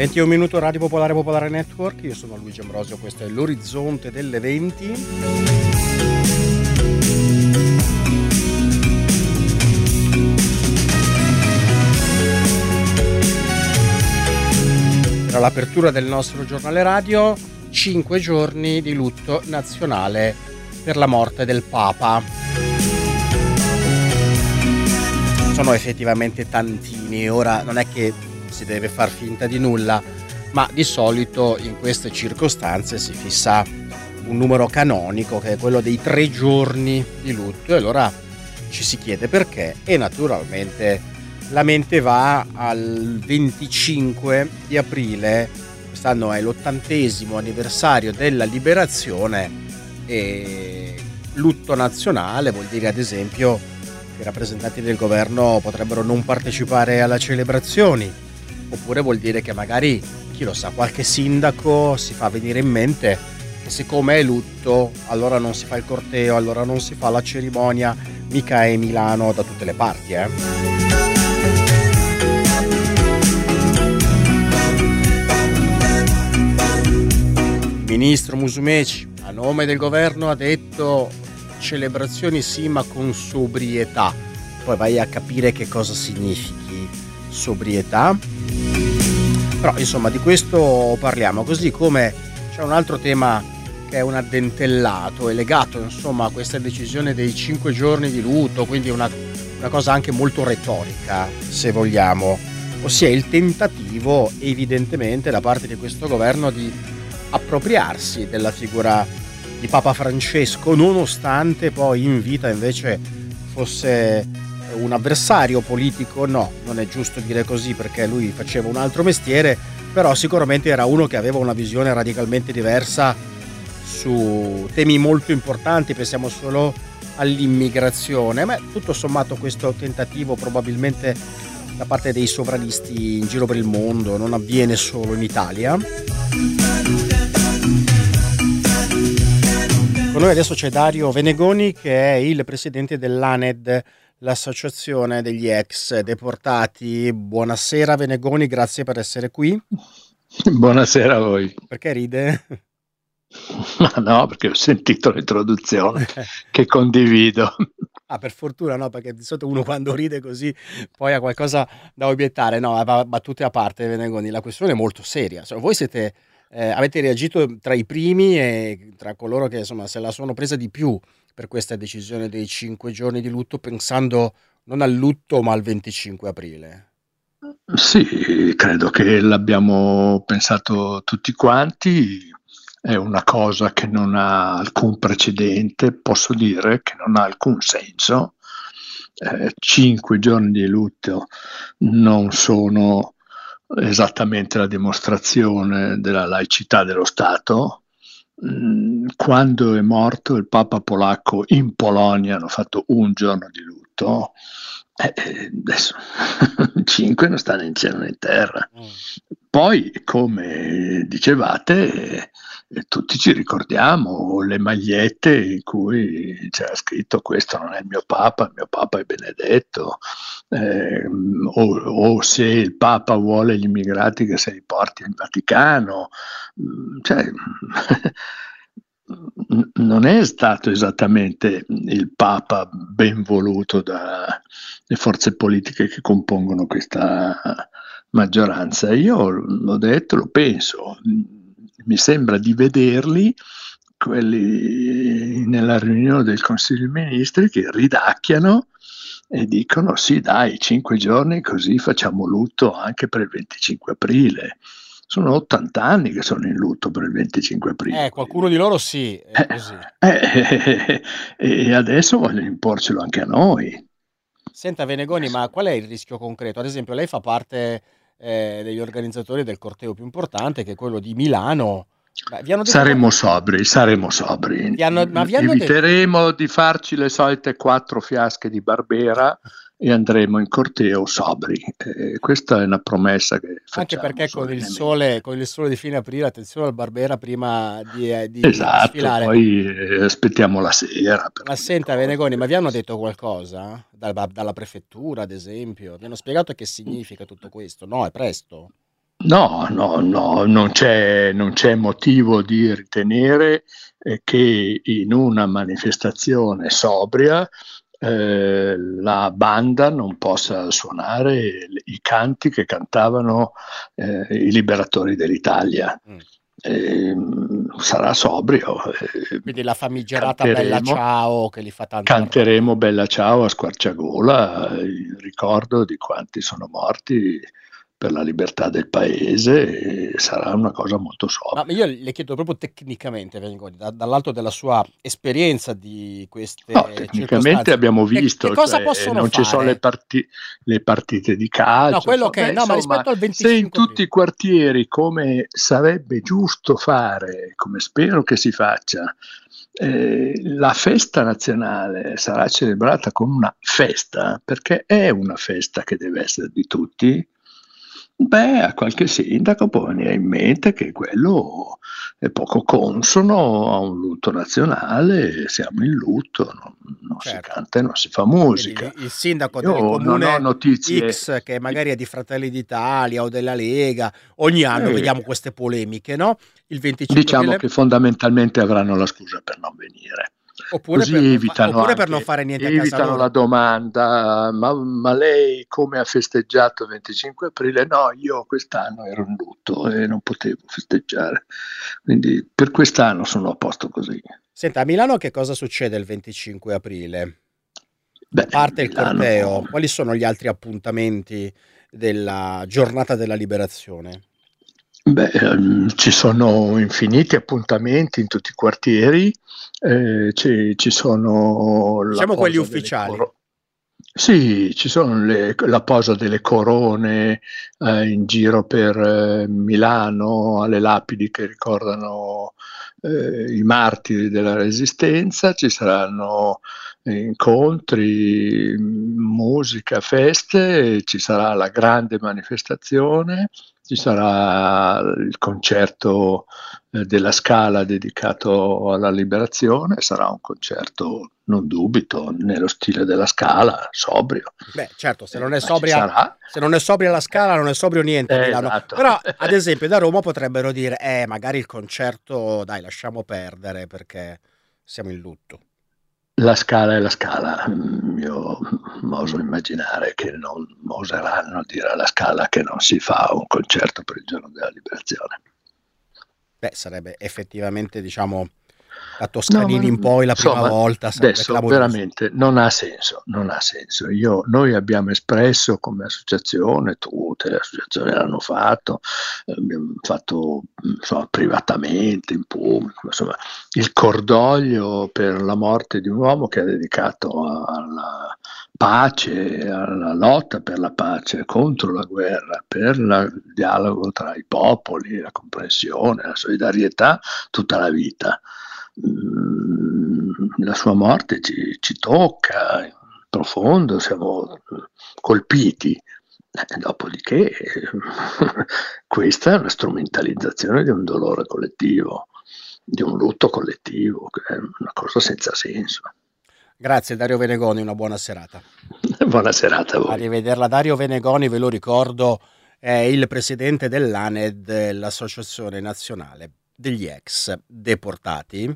21 minuto Radio Popolare Popolare Network, io sono Luigi Ambrosio, questo è l'Orizzonte delle 20. Per l'apertura del nostro giornale radio, 5 giorni di lutto nazionale per la morte del Papa. Sono effettivamente tantini, ora non è che si deve far finta di nulla, ma di solito in queste circostanze si fissa un numero canonico che è quello dei 3 giorni di lutto, e allora ci si chiede perché, e naturalmente la mente va al 25 di aprile, quest'anno è l'80° anniversario della liberazione, e lutto nazionale vuol dire ad esempio che i rappresentanti del governo potrebbero non partecipare alle celebrazioni, oppure vuol dire che magari, chi lo sa, qualche sindaco si fa venire in mente che siccome è lutto allora non si fa il corteo, allora non si fa la cerimonia, mica è Milano da tutte le parti, Il ministro Musumeci a nome del governo ha detto celebrazioni sì ma con sobrietà, poi vai a capire che cosa significhi sobrietà. Però insomma di questo parliamo, così come c'è un altro tema che è un addentellato, è legato insomma a questa decisione dei 5 giorni di lutto, quindi una cosa anche molto retorica se vogliamo, ossia il tentativo evidentemente da parte di questo governo di appropriarsi della figura di Papa Francesco, nonostante poi in vita invece fosse un avversario politico. No, non è giusto dire così perché lui faceva un altro mestiere, però sicuramente era uno che aveva una visione radicalmente diversa su temi molto importanti, pensiamo solo all'immigrazione, ma tutto sommato questo tentativo probabilmente da parte dei sovranisti in giro per il mondo non avviene solo in Italia. Con noi adesso c'è Dario Venegoni, che è il presidente dell'ANED, l'associazione degli ex deportati. Buonasera Venegoni, grazie per essere qui. Buonasera a voi. Perché ride? Ma no, perché ho sentito l'introduzione che condivido. Ah, per fortuna no, perché di solito uno quando ride così poi ha qualcosa da obiettare. No, battute a parte Venegoni, la questione è molto seria. Voi siete, avete reagito tra i primi e tra coloro che insomma se la sono presa di più per questa decisione dei 5 giorni di lutto, pensando non al lutto ma al 25 aprile. Sì, credo che l'abbiamo pensato tutti quanti, è una cosa che non ha alcun precedente, posso dire che non ha alcun senso. 5 giorni di lutto non sono esattamente la dimostrazione della laicità dello Stato. Quando è morto il Papa polacco in Polonia hanno fatto 1 giorno di lutto, adesso 5 non stanno in cielo né in terra. Poi, come dicevate, tutti ci ricordiamo le magliette in cui c'era scritto questo non è il mio Papa è Benedetto, o se il Papa vuole gli immigrati che se li porti al Vaticano, cioè non è stato esattamente il Papa ben voluto dalle forze politiche che compongono questa maggioranza. Io l'ho detto, lo penso, mi sembra di vederli, quelli nella riunione del Consiglio dei Ministri, che ridacchiano e dicono sì dai, 5 giorni così facciamo lutto anche per il 25 aprile. Sono 80 anni che sono in lutto per il 25 aprile. Qualcuno di loro sì, è così. E adesso vogliono imporcelo anche a noi. Senta Venegoni, ma qual è il rischio concreto? Ad esempio lei fa parte degli organizzatori del corteo più importante, che è quello di Milano. Saremo sobri. Eviteremo di farci le solite 4 fiasche di Barbera e andremo in corteo sobri. Questa è una promessa che facciamo. Anche perché con il sole di fine aprile, attenzione al Barbera prima di esatto, sfilare. Poi aspettiamo la sera. Ma senta Venegoni, ma vi hanno detto qualcosa? Dalla prefettura ad esempio? Vi hanno spiegato che significa tutto questo? No, è presto. No, no, no, non c'è motivo di ritenere che in una manifestazione sobria la banda non possa suonare i canti che cantavano i liberatori dell'Italia. Mm. Sarà sobrio, Quindi la famigerata Bella canteremo, Ciao che li fa tanto canteremo arrabbiare. Bella Ciao a squarciagola, in ricordo di quanti sono morti per la libertà del paese, e sarà una cosa molto Ma sobria. io le chiedo proprio tecnicamente, Vengoni, dall'alto della sua esperienza di No, queste tecnicamente circostanze, abbiamo che visto, cosa cioè possono non ci sono fare? le partite di No, calcio, quello che è, beh, no, ma insomma, rispetto al se in 25 tutti aprile. i quartieri, come sarebbe giusto fare, come spero che si faccia, la festa nazionale sarà celebrata con una festa, perché è una festa che deve essere di tutti. Beh, a qualche sindaco può venire in mente che quello è poco consono a un lutto nazionale, siamo in lutto, non si Certo. canta e non si fa Quindi musica. il sindaco del Io non ho comune notizie. X, che magari è di Fratelli d'Italia o della Lega, ogni anno eh, vediamo queste polemiche, no? Il 25 diciamo aprile, che fondamentalmente avranno la scusa per non venire. Così oppure per non fare niente a casa evitano la loro. domanda, ma lei come ha festeggiato il 25 aprile? No, io quest'anno ero in lutto e non potevo festeggiare, quindi per quest'anno sono a posto così. Senta, a Milano che cosa succede il 25 aprile? A Beh, parte il Milano. corteo, quali sono gli altri appuntamenti della giornata della liberazione? Beh, ci sono infiniti appuntamenti in tutti i quartieri, ci sono la Diciamo quelli posa delle ufficiali. corone. Sì, ci sono la posa delle corone in giro per Milano, alle lapidi che ricordano i martiri della Resistenza, ci saranno incontri, musica, feste, ci sarà la grande manifestazione, ci sarà il concerto della Scala dedicato alla liberazione, sarà un concerto, non dubito, nello stile della Scala, sobrio, Beh, certo, ma ci sarà. se non è sobria la Scala, non è sobrio niente a Milano. Esatto. Però, ad esempio, da Roma potrebbero dire, magari il concerto, dai, lasciamo perdere perché siamo in lutto. La Scala è la Scala. Io oso immaginare che non oseranno dire alla Scala che non si fa un concerto per il giorno della liberazione. Beh, sarebbe effettivamente, diciamo, da No, Toscanini ma in poi la prima insomma, volta, sarebbe adesso clamoroso. veramente non ha senso, non ha senso. Noi abbiamo espresso come associazione, tutte le associazioni l'hanno fatto, abbiamo fatto insomma, privatamente, in pubblico, insomma, il cordoglio per la morte di un uomo che ha dedicato alla pace, alla lotta per la pace, contro la guerra, per il dialogo tra i popoli, la comprensione, la solidarietà, tutta la vita. La sua morte ci tocca in profondo, siamo colpiti. Dopodiché questa è una strumentalizzazione di un dolore collettivo, di un lutto collettivo, che è una cosa senza senso. Grazie Dario Venegoni, una buona serata. Buona serata a voi. Arrivederla. Dario Venegoni, ve lo ricordo, è il presidente dell'ANED, l'Associazione Nazionale degli Ex Deportati.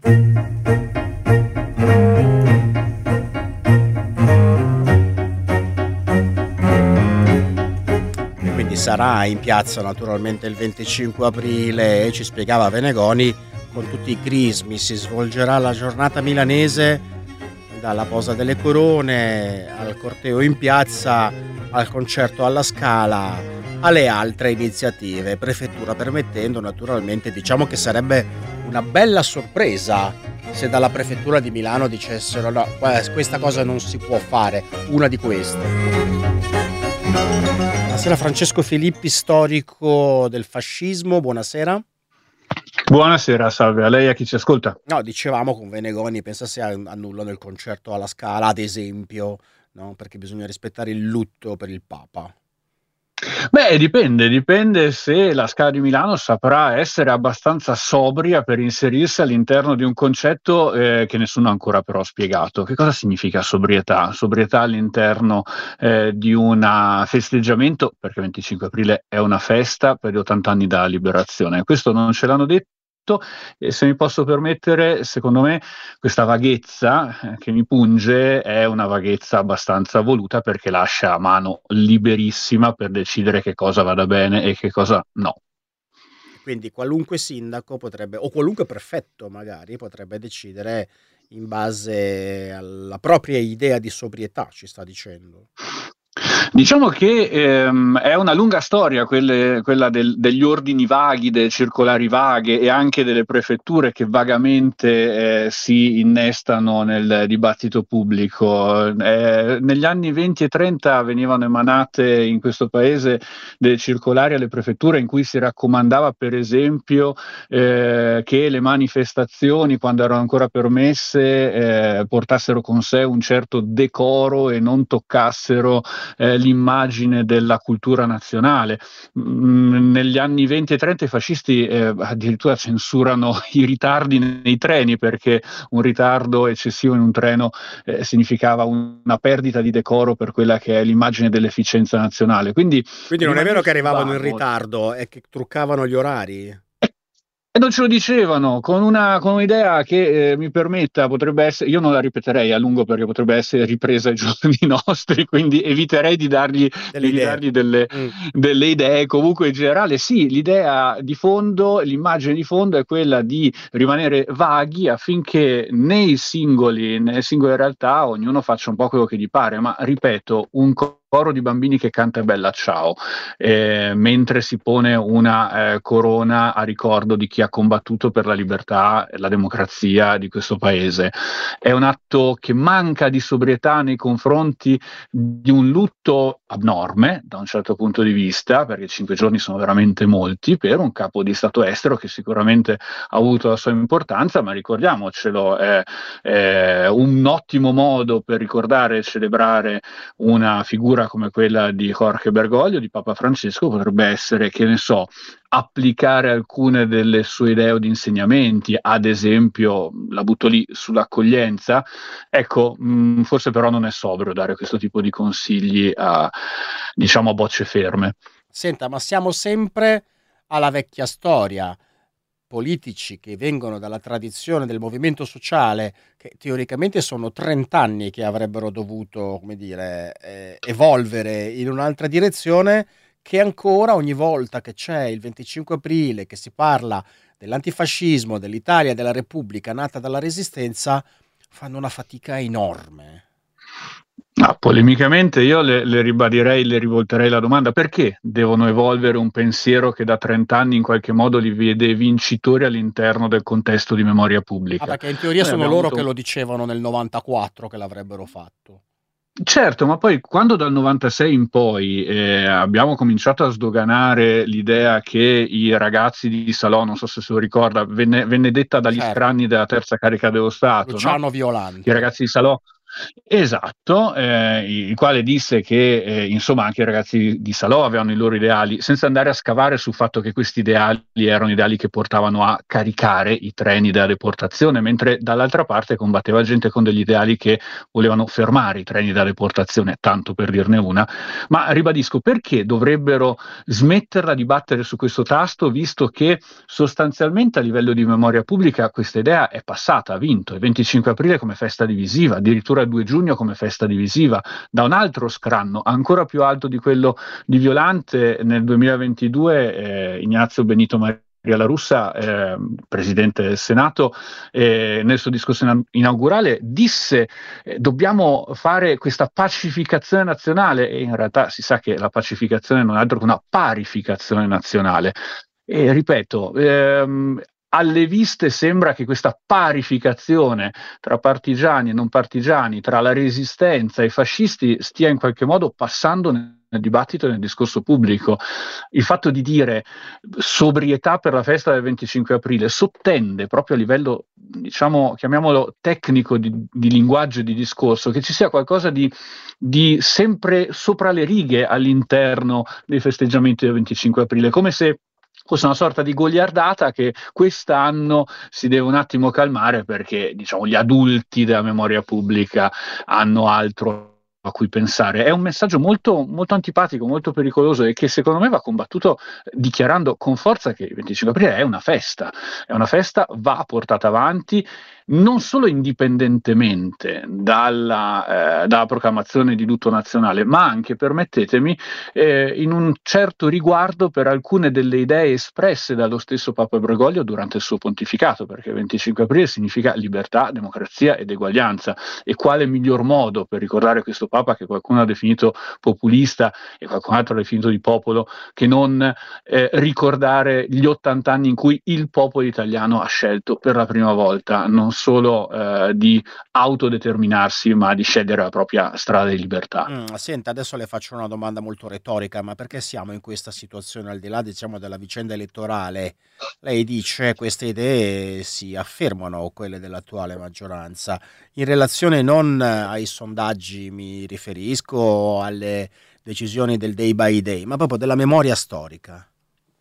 Quindi sarà in piazza naturalmente il 25 aprile e ci spiegava Venegoni, con tutti i crismi si svolgerà la giornata milanese, dalla posa delle corone al corteo in piazza, al concerto alla Scala, alle altre iniziative, prefettura permettendo naturalmente. Diciamo che sarebbe una bella sorpresa se dalla prefettura di Milano dicessero no, questa cosa non si può fare, una di queste. Buonasera Francesco Filippi, storico del fascismo, buonasera. Buonasera, salve a lei e a chi ci ascolta. No, dicevamo con Venegoni, pensa se annullano il concerto alla Scala, ad esempio, no? Perché bisogna rispettare il lutto per il Papa. Beh, dipende se la Scala di Milano saprà essere abbastanza sobria per inserirsi all'interno di un concetto che nessuno ha ancora però spiegato. Che cosa significa sobrietà? Sobrietà all'interno di un festeggiamento, perché il 25 aprile è una festa per gli 80 anni dalla liberazione. Questo non ce l'hanno detto. E se mi posso permettere, secondo me questa vaghezza che mi punge è una vaghezza abbastanza voluta perché lascia mano liberissima per decidere che cosa vada bene e che cosa no. Quindi qualunque sindaco potrebbe, o qualunque prefetto magari, potrebbe decidere in base alla propria idea di sobrietà, ci sta dicendo. Diciamo che è una lunga storia quella degli ordini vaghi, delle circolari vaghe e anche delle prefetture che vagamente si innestano nel dibattito pubblico. Negli anni 20 e 30 venivano emanate in questo paese delle circolari alle prefetture in cui si raccomandava per esempio che le manifestazioni, quando erano ancora permesse, portassero con sé un certo decoro e non toccassero l'immagine della cultura nazionale. Negli anni 20 e 30 i fascisti addirittura censurano i ritardi nei treni, perché un ritardo eccessivo in un treno significava una perdita di decoro per quella che è l'immagine dell'efficienza nazionale. Quindi non è vero che rimanesse arrivavano in vago. ritardo, è che truccavano gli orari. E non ce lo dicevano, con un'idea che mi permetta, potrebbe essere, io non la ripeterei a lungo perché potrebbe essere ripresa ai giorni nostri, quindi eviterei di dargli delle idee. Comunque in generale sì, l'idea di fondo, l'immagine di fondo è quella di rimanere vaghi affinché nelle singole realtà ognuno faccia un po' quello che gli pare, ma ripeto, un coro di bambini che canta Bella Ciao, mentre si pone una corona a ricordo di chi ha combattuto per la libertà e la democrazia di questo paese. È un atto che manca di sobrietà nei confronti di un lutto abnorme, da un certo punto di vista, perché 5 giorni sono veramente molti per un capo di Stato estero che sicuramente ha avuto la sua importanza, ma ricordiamocelo, è un ottimo modo per ricordare e celebrare una figura come quella di Jorge Bergoglio, di Papa Francesco, potrebbe essere, che ne so, applicare alcune delle sue idee o di insegnamenti, ad esempio, la butto lì, sull'accoglienza. Ecco, forse però non è sobrio dare questo tipo di consigli a bocce ferme. Senta, ma siamo sempre alla vecchia storia. Politici che vengono dalla tradizione del movimento sociale, che teoricamente sono 30 anni che avrebbero dovuto, come dire, evolvere in un'altra direzione, che ancora ogni volta che c'è il 25 aprile, che si parla dell'antifascismo, dell'Italia, della Repubblica nata dalla Resistenza, fanno una fatica enorme. Polemicamente io le ribadirei, le rivolterei la domanda: perché devono evolvere un pensiero che da 30 anni in qualche modo li vede vincitori all'interno del contesto di memoria pubblica? Perché in teoria sono loro che lo dicevano nel 94 che l'avrebbero fatto. Certo, ma poi quando dal 96 in poi abbiamo cominciato a sdoganare l'idea che i ragazzi di Salò, non so se lo ricorda, venne detta dagli scranni della terza carica dello Stato, Luciano no? Violante. I ragazzi di Salò. Esatto, il quale disse che insomma anche i ragazzi di Salò avevano i loro ideali, senza andare a scavare sul fatto che questi ideali erano ideali che portavano a caricare i treni della deportazione, mentre dall'altra parte combatteva gente con degli ideali che volevano fermare i treni della deportazione, tanto per dirne una. Ma ribadisco, perché dovrebbero smetterla di battere su questo tasto, visto che sostanzialmente a livello di memoria pubblica questa idea è passata, ha vinto, il 25 aprile come festa divisiva, addirittura il 2 giugno come festa divisiva, da un altro scranno ancora più alto di quello di Violante. Nel 2022 Ignazio Benito Maria La Russa, presidente del Senato, nel suo discorso inaugurale disse dobbiamo fare questa pacificazione nazionale, e in realtà si sa che la pacificazione non è altro che una parificazione nazionale. E ripeto, alle viste sembra che questa parificazione tra partigiani e non partigiani, tra la resistenza e i fascisti, stia in qualche modo passando nel dibattito e nel discorso pubblico. Il fatto di dire sobrietà per la festa del 25 aprile sottende proprio a livello, diciamo, chiamiamolo tecnico di linguaggio e di discorso, che ci sia qualcosa di sempre sopra le righe all'interno dei festeggiamenti del 25 aprile, come se fosse una sorta di goliardata che quest'anno si deve un attimo calmare perché, diciamo, gli adulti della memoria pubblica hanno altro a cui pensare. È un messaggio molto, molto antipatico, molto pericoloso, e che secondo me va combattuto dichiarando con forza che il 25 aprile è una festa, va portata avanti non solo indipendentemente dalla proclamazione di lutto nazionale, ma anche, permettetemi, in un certo riguardo per alcune delle idee espresse dallo stesso Papa Bergoglio durante il suo pontificato, perché il 25 aprile significa libertà, democrazia ed eguaglianza, e quale miglior modo per ricordare questo Papa, che qualcuno ha definito populista e qualcun altro ha definito di popolo, che non ricordare gli 80 anni in cui il popolo italiano ha scelto per la prima volta non solo di autodeterminarsi, ma di scegliere la propria strada di libertà. Senta, adesso le faccio una domanda molto retorica, ma perché siamo in questa situazione, al di là, diciamo, della vicenda elettorale? Lei dice queste idee si affermano, quelle dell'attuale maggioranza, in relazione non ai sondaggi, mi riferisco alle decisioni del day by day, ma proprio della memoria storica.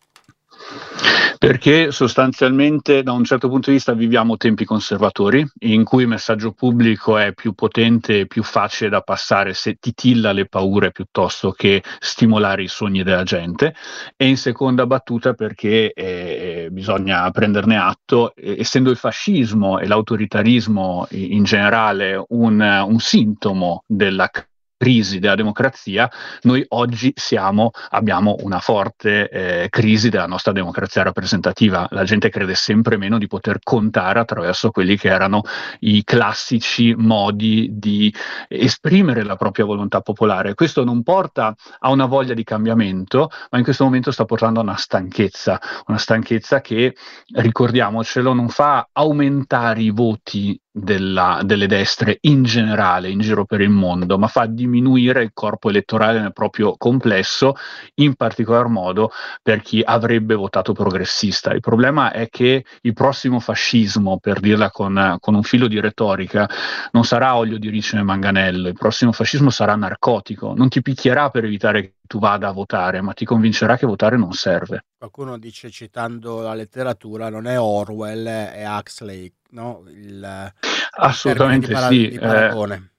Perché sostanzialmente da un certo punto di vista viviamo tempi conservatori, in cui il messaggio pubblico è più potente e più facile da passare se titilla le paure piuttosto che stimolare i sogni della gente, e in seconda battuta perché bisogna prenderne atto, essendo il fascismo e l'autoritarismo in generale un sintomo della crisi della democrazia, noi oggi abbiamo una forte crisi della nostra democrazia rappresentativa. La gente crede sempre meno di poter contare attraverso quelli che erano i classici modi di esprimere la propria volontà popolare. Questo non porta a una voglia di cambiamento, ma in questo momento sta portando a una stanchezza che, ricordiamocelo, non fa aumentare i voti delle destre in generale in giro per il mondo, ma fa diminuire il corpo elettorale nel proprio complesso, in particolar modo per chi avrebbe votato progressista. Il problema è che il prossimo fascismo, per dirla con un filo di retorica, non sarà olio di ricino e manganello, il prossimo fascismo sarà narcotico, non ti picchierà per evitare che tu vada a votare, ma ti convincerà che votare non serve. Qualcuno dice, citando la letteratura, non è Orwell, è Huxley, no? Assolutamente sì. Di paragone.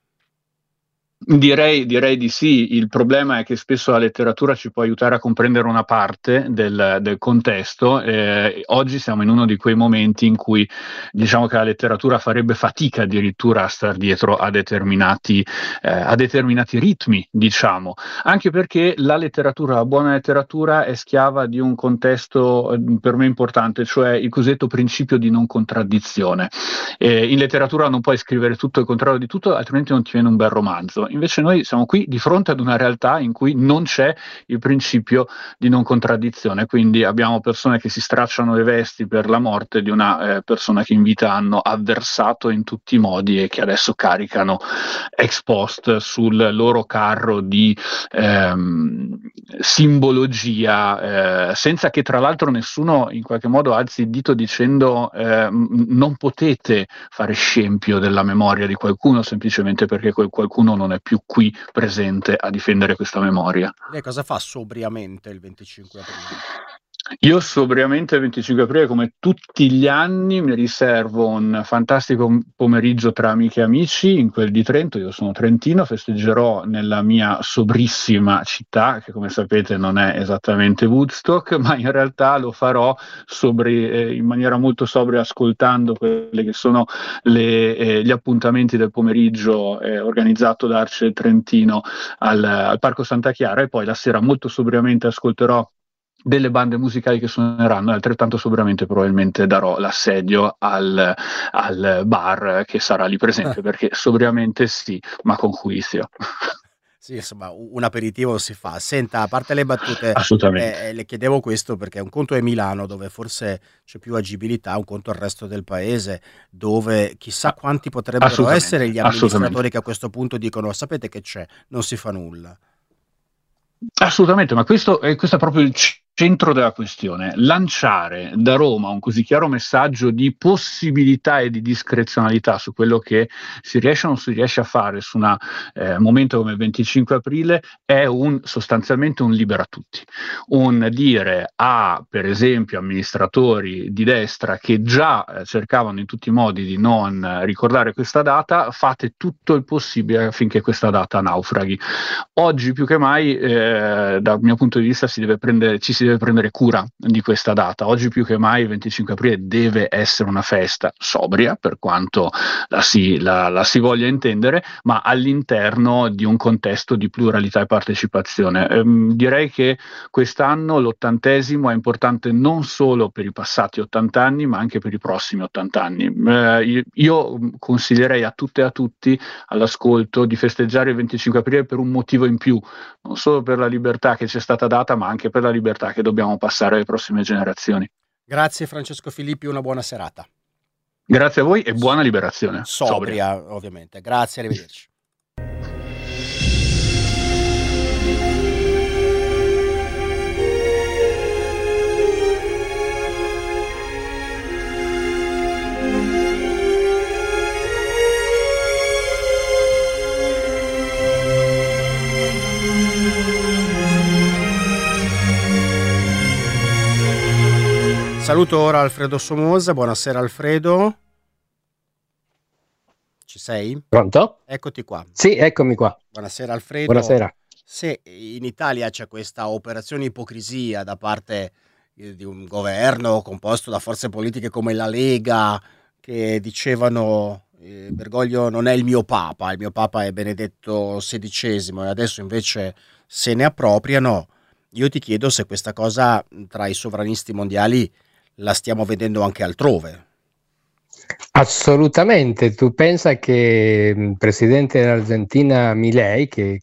Direi di sì. Il problema è che spesso la letteratura ci può aiutare a comprendere una parte del contesto. Oggi siamo in uno di quei momenti in cui diciamo che la letteratura farebbe fatica addirittura a star dietro a determinati ritmi, diciamo, anche perché la buona letteratura è schiava di un contesto per me importante, cioè il cosiddetto principio di non contraddizione. In letteratura non puoi scrivere tutto il contrario di tutto, altrimenti non ti viene un bel romanzo. Invece noi siamo qui di fronte ad una realtà in cui non c'è il principio di non contraddizione, quindi abbiamo persone che si stracciano le vesti per la morte di una persona che in vita hanno avversato in tutti i modi e che adesso caricano ex post sul loro carro di simbologia, senza che tra l'altro nessuno in qualche modo alzi il dito dicendo non potete fare scempio della memoria di qualcuno semplicemente perché quel qualcuno non è più qui presente a difendere questa memoria. Lei cosa fa sobriamente il 25 aprile? Io sobriamente il 25 aprile, come tutti gli anni, mi riservo un fantastico pomeriggio tra amiche e amici in quel di Trento. Io sono trentino, festeggerò nella mia sobrissima città, che come sapete non è esattamente Woodstock, ma in realtà lo farò in maniera molto sobria, ascoltando quelli che sono gli appuntamenti del pomeriggio organizzato da Arce del Trentino al Parco Santa Chiara, e poi la sera molto sobriamente ascolterò delle bande musicali che suoneranno, e altrettanto sobriamente probabilmente darò l'assedio al bar che sarà lì presente, perché sobriamente sì, ma con juizio. Sì, insomma, un aperitivo si fa. Senta, a parte le battute, Assolutamente. le chiedevo questo perché un conto è Milano, dove forse c'è più agibilità, un conto è il resto del paese, dove chissà quanti potrebbero essere Assolutamente, gli assolutamente. amministratori che a questo punto dicono: sapete che c'è, non si fa nulla. Assolutamente, ma questo è proprio il centro della questione. Lanciare da Roma un così chiaro messaggio di possibilità e di discrezionalità su quello che si riesce o non si riesce a fare su un momento come il 25 aprile è sostanzialmente un libera tutti. Un dire a, per esempio, amministratori di destra che già cercavano in tutti i modi di non ricordare questa data: fate tutto il possibile affinché questa data naufraghi. Oggi più che mai, dal mio punto di vista, ci si deve prendere cura di questa data. Oggi più che mai il 25 aprile deve essere una festa sobria, per quanto la si voglia intendere, ma all'interno di un contesto di pluralità e partecipazione. Direi che quest'anno l'80° è importante non solo per i passati 80 anni, ma anche per i prossimi 80 anni. Io consiglierei a tutte e a tutti all'ascolto di festeggiare il 25 aprile per un motivo in più, non solo per la libertà che ci è stata data, ma anche per la libertà che dobbiamo passare alle prossime generazioni. Grazie Francesco Filippi, una buona serata. Grazie a voi e buona liberazione. Sobria, ovviamente. Grazie, arrivederci. Saluto ora Alfredo Somoza. Buonasera Alfredo. Ci sei? Pronto? Eccoti qua. Sì, eccomi qua. Buonasera Alfredo. Buonasera. Se in Italia c'è questa operazione ipocrisia da parte di un governo composto da forze politiche come la Lega, che dicevano Bergoglio non è il mio papa è Benedetto XVI, e adesso invece se ne appropriano, io ti chiedo se questa cosa tra i sovranisti mondiali la stiamo vedendo anche altrove. Assolutamente, tu pensa che il presidente dell'Argentina Milei, che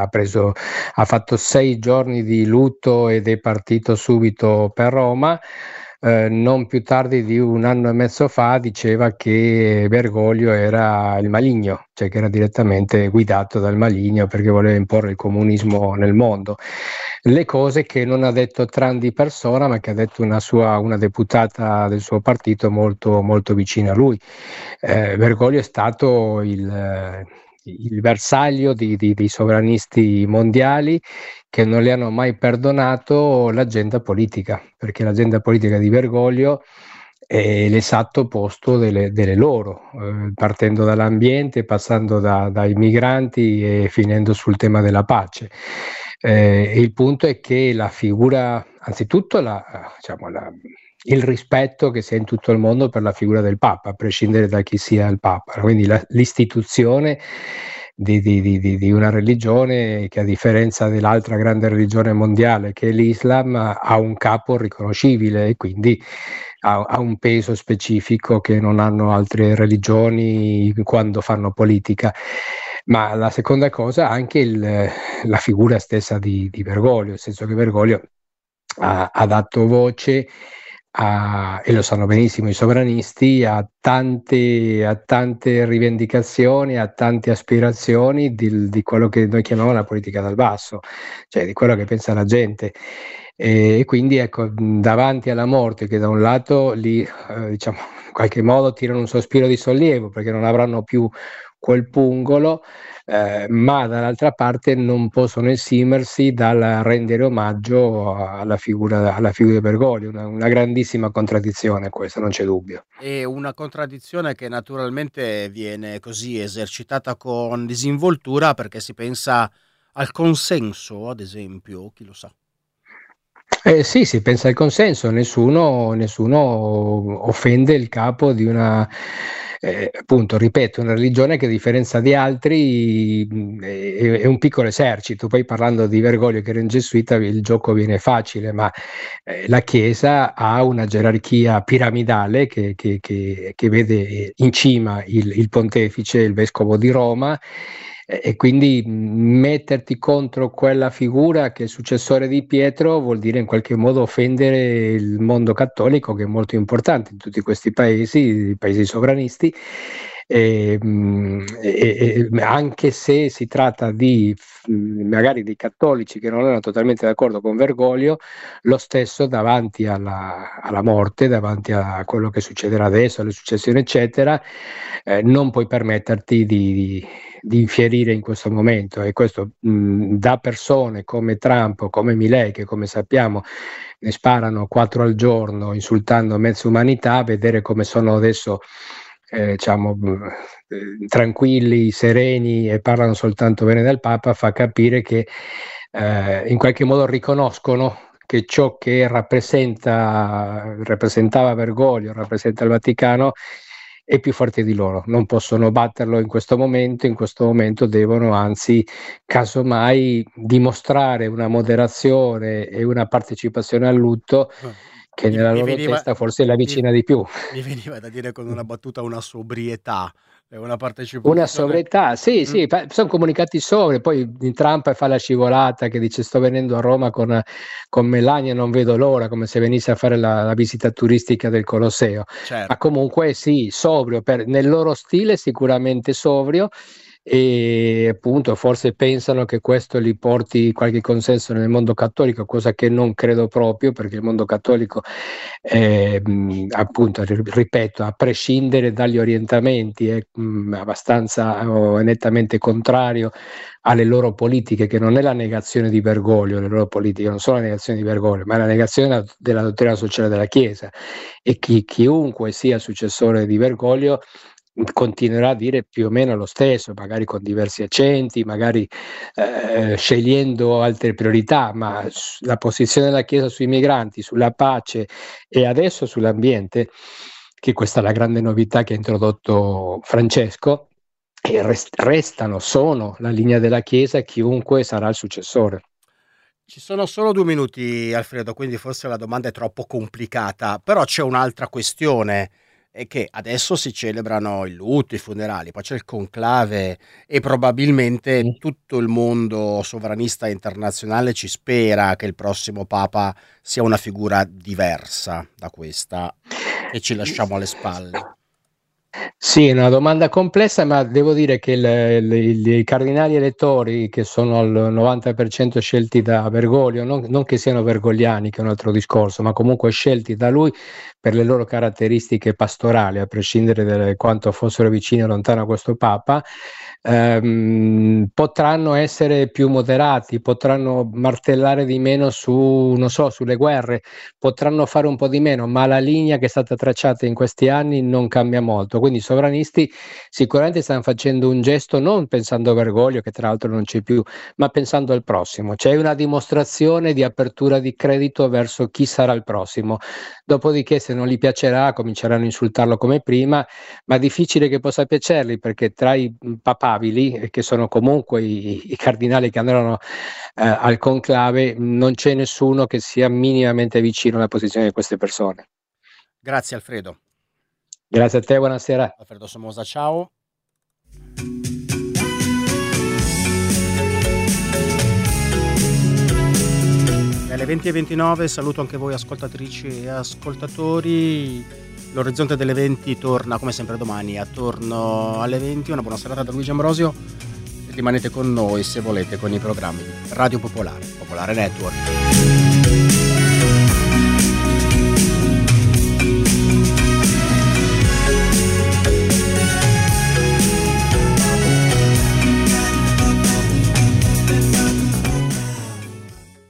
ha fatto 6 giorni di lutto ed è partito subito per Roma, non più tardi di 1 anno e mezzo fa diceva che Bergoglio era il maligno, cioè che era direttamente guidato dal maligno perché voleva imporre il comunismo nel mondo. Le cose che non ha detto Tran di persona, ma che ha detto una deputata del suo partito molto, molto vicina a lui. Bergoglio è stato il bersaglio dei sovranisti mondiali che non le hanno mai perdonato l'agenda politica, perché l'agenda politica di Bergoglio è l'esatto opposto delle loro, partendo dall'ambiente, passando dai migranti e finendo sul tema della pace. Il punto è che la figura, anzitutto il rispetto che si ha in tutto il mondo per la figura del Papa, a prescindere da chi sia il Papa, quindi l'istituzione di una religione che, a differenza dell'altra grande religione mondiale che è l'Islam, ha un capo riconoscibile e quindi ha un peso specifico che non hanno altre religioni quando fanno politica. Ma la seconda cosa, anche la figura stessa di Bergoglio, nel senso che Bergoglio ha dato voce e lo sanno benissimo i sovranisti, a tante rivendicazioni, a tante aspirazioni di quello che noi chiamiamo la politica dal basso, cioè di quello che pensa la gente. E quindi ecco, davanti alla morte, che da un lato li in qualche modo tirano un sospiro di sollievo perché non avranno più quel pungolo, ma dall'altra parte non possono esimersi dal rendere omaggio alla figura di Bergoglio. Una grandissima contraddizione questa, non c'è dubbio. E una contraddizione che naturalmente viene così esercitata con disinvoltura perché si pensa al consenso, ad esempio, chi lo sa. Sì, si pensa al consenso, nessuno offende il capo di una, appunto, ripeto, una religione che a differenza di altri è un piccolo esercito. Poi parlando di Bergoglio che era un gesuita il gioco viene facile, ma la Chiesa ha una gerarchia piramidale che vede in cima il pontefice, il vescovo di Roma, e quindi metterti contro quella figura che è successore di Pietro vuol dire in qualche modo offendere il mondo cattolico, che è molto importante in tutti questi paesi, i paesi sovranisti. Anche se si tratta di magari di cattolici che non erano totalmente d'accordo con Bergoglio, lo stesso davanti alla morte, davanti a quello che succederà adesso, alle successioni eccetera, non puoi permetterti di infierire in questo momento, e questo da persone come Trump o come Milei, che come sappiamo ne sparano 4 al giorno insultando mezza umanità, vedere come sono adesso tranquilli, sereni e parlano soltanto bene del Papa, fa capire che in qualche modo riconoscono che ciò che rappresentava Bergoglio, rappresenta il Vaticano, è più forte di loro, non possono batterlo in questo momento devono anzi casomai dimostrare una moderazione e una partecipazione al lutto che nella loro testa forse la vicina di più. Mi veniva da dire con una battuta una sobrietà, una partecipazione. Una sobrietà, sì, sono comunicati sobri. Poi Trump fa la scivolata che dice sto venendo a Roma con Melania, non vedo l'ora, come se venisse a fare la visita turistica del Colosseo. Certo. Ma comunque sì, sobrio, nel loro stile sicuramente sobrio, e appunto forse pensano che questo gli porti qualche consenso nel mondo cattolico, cosa che non credo proprio, perché il mondo cattolico appunto, ripeto, a prescindere dagli orientamenti è abbastanza nettamente contrario alle loro politiche, che non è la negazione di Bergoglio, le loro politiche non sono la negazione di Bergoglio, ma la negazione della dottrina sociale della Chiesa, e chiunque sia successore di Bergoglio continuerà a dire più o meno lo stesso, magari con diversi accenti, magari scegliendo altre priorità, ma la posizione della Chiesa sui migranti, sulla pace e adesso sull'ambiente, che questa è la grande novità che ha introdotto Francesco, e sono la linea della Chiesa, chiunque sarà il successore. Ci sono solo 2 minuti, Alfredo, quindi forse la domanda è troppo complicata, però c'è un'altra questione. È che adesso si celebrano il lutto, i funerali, poi c'è il conclave e probabilmente tutto il mondo sovranista internazionale ci spera che il prossimo Papa sia una figura diversa da questa che ci lasciamo alle spalle. Sì, è una domanda complessa, ma devo dire che i cardinali elettori, che sono al 90% scelti da Bergoglio, non che siano bergogliani, che è un altro discorso, ma comunque scelti da lui per le loro caratteristiche pastorali, a prescindere da quanto fossero vicini o lontano a questo Papa, potranno essere più moderati, potranno martellare di meno sulle guerre, potranno fare un po' di meno, ma la linea che è stata tracciata in questi anni non cambia molto. Quindi i sovranisti sicuramente stanno facendo un gesto non pensando a Bergoglio, che tra l'altro non c'è più, ma pensando al prossimo. C'è una dimostrazione di apertura di credito verso chi sarà il prossimo. Dopodiché, se non gli piacerà, cominceranno a insultarlo come prima, ma è difficile che possa piacerli, perché tra i papabili, che sono comunque i cardinali che andranno al conclave, non c'è nessuno che sia minimamente vicino alla posizione di queste persone. Grazie Alfredo. Grazie a te, buonasera. Alfredo Somoza, ciao. Alle 20:29 saluto anche voi ascoltatrici e ascoltatori. L'orizzonte delle 20 torna come sempre domani attorno alle 20. Una buona serata da Luigi Ambrosio. Rimanete con noi se volete con i programmi Radio Popolare, Popolare Network.